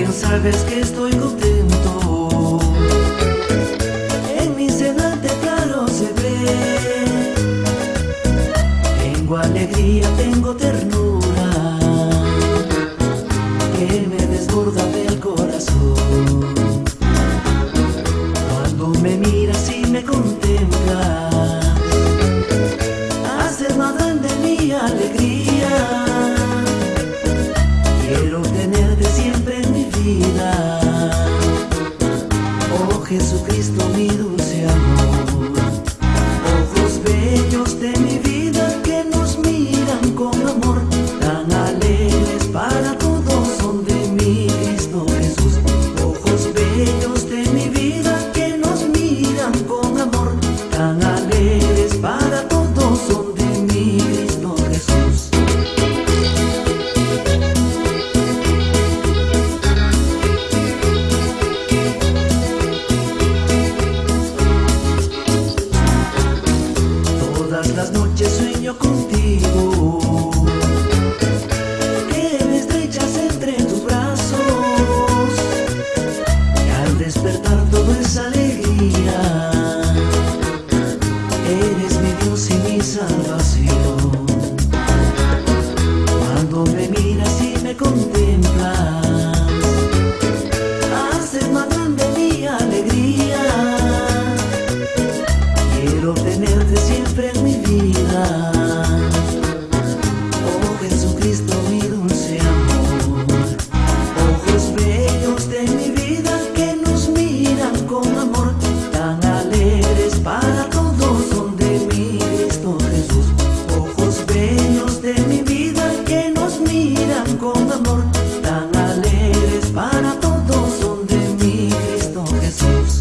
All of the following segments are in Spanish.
bien sabes que estoy contento. En mi semblante claro se ve. Tengo alegría, tengo ternura que me desborda del corazón. Cuando me miras y me contemplas, haces más grande mi alegría. Quiero tenerte siempre en mi vida, oh Jesucristo, mi dulce amor. Ojos bellos de mi vida que nos miran con amor, tan alegres para todos son de mi Cristo Jesús. Ojos bellos de mi vida que nos miran con amor, tan alegres para todos son de mi Cristo Jesús. Todas las noches sueño contigo, que me estrechas entre tus brazos, y al despertar todo es alegría. Eres mi Dios y mi salvación. Cuando me miras y me contemplas, haces más grande mi alegría. Quiero tenerte siempre en mi vida, oh Jesucristo, mi dulce amor. Ojos bellos de mi vida que nos miran con amor, tan alegres para todos son de mi Cristo Jesús. Ojos bellos de mi vida que nos miran con amor, tan alegres para todos son de mi Cristo Jesús.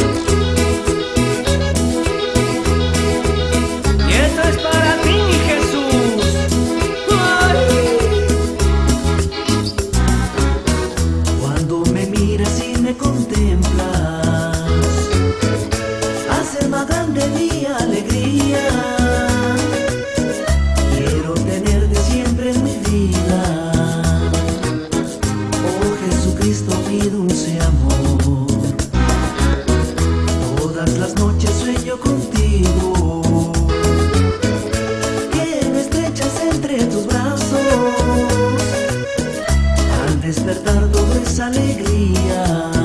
Y esto es para ti, mi Jesús. Ay. Cuando me miras y me contemplas, haces más grande mi alegría. Quiero tenerte siempre en mi vida, oh Jesucristo, mi dulce amor. Todas las noches sueño contigo, que me estrechas entre tus brazos. Al despertar todo es alegría.